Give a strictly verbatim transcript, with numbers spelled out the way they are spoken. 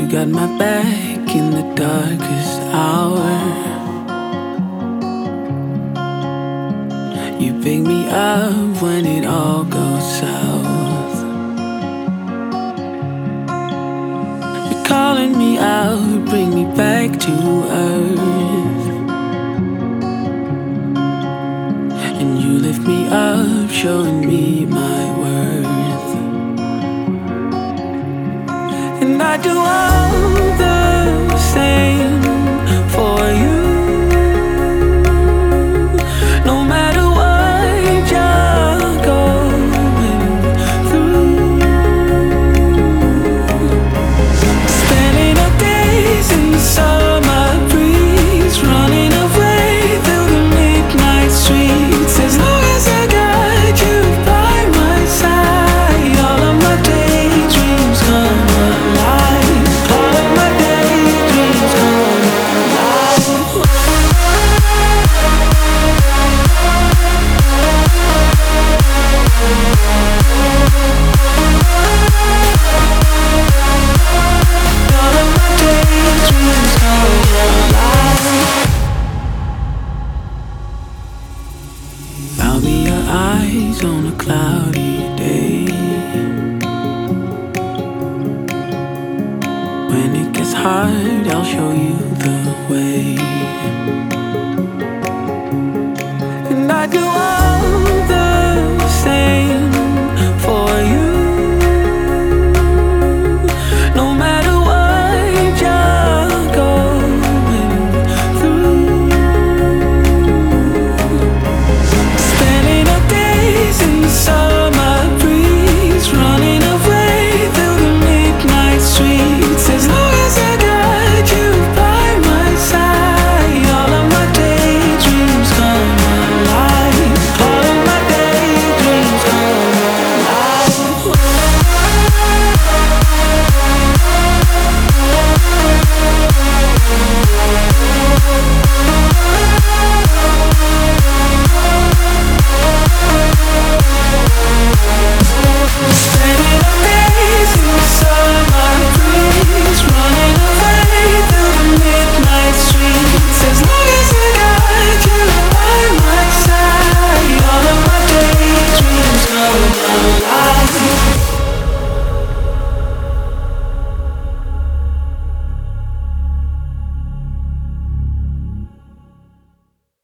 got my back in the darkest hour. You pick me up when it all goes south. You're calling me out, bring me back to earth. And you lift me up, showing me my worth. And I do all the same for you. No matter what you're going through. Spending our days in the summer breeze, running away through the midnight streets. As long as I got you by my side, all of my daydreams come alive. All of my daydreams come alive. All of my daydreams come alive. Found me your eyes on a cloudy day. When it gets hard, I'll show you the way. And I do all